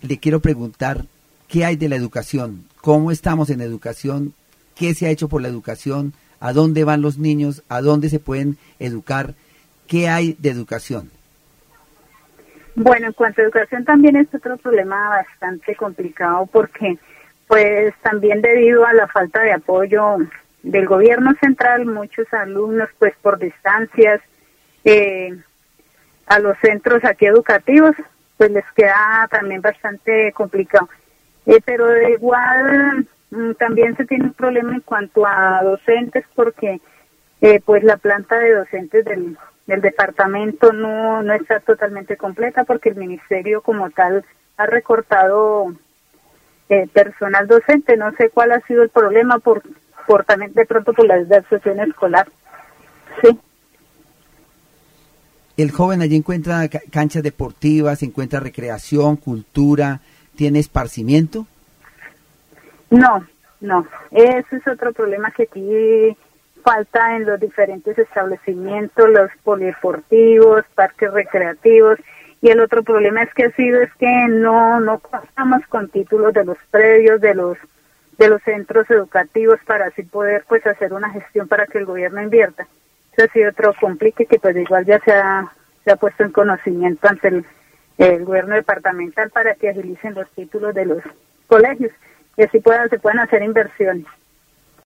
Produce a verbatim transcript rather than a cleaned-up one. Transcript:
le quiero preguntar, ¿qué hay de la educación? ¿Cómo estamos en educación? ¿Qué se ha hecho por la educación? ¿A dónde van los niños? ¿A dónde se pueden educar? ¿Qué hay de educación? Bueno, en cuanto a educación también es otro problema bastante complicado porque pues también debido a la falta de apoyo del gobierno central, muchos alumnos pues por distancias eh, a los centros aquí educativos, pues les queda también bastante complicado. Eh, pero de igual mm, también se tiene un problema en cuanto a docentes porque eh, pues la planta de docentes del, del departamento no, no está totalmente completa porque el ministerio como tal ha recortado eh, personal docente. No sé cuál ha sido el problema por, por también de pronto por la deserción escolar. Sí. El joven allí encuentra ca- canchas deportivas, encuentra recreación, cultura, tiene esparcimiento. No, no. Ese es otro problema que aquí falta en los diferentes establecimientos, los polideportivos, parques recreativos. Y el otro problema es que ha sido es que no no contamos con títulos de los predios, de los de los centros educativos para así poder pues hacer una gestión para que el gobierno invierta. Eso ha sido otro complique que pues igual ya se ha, se ha puesto en conocimiento ante el, el gobierno departamental para que agilicen los títulos de los colegios y así puedan, se puedan hacer inversiones.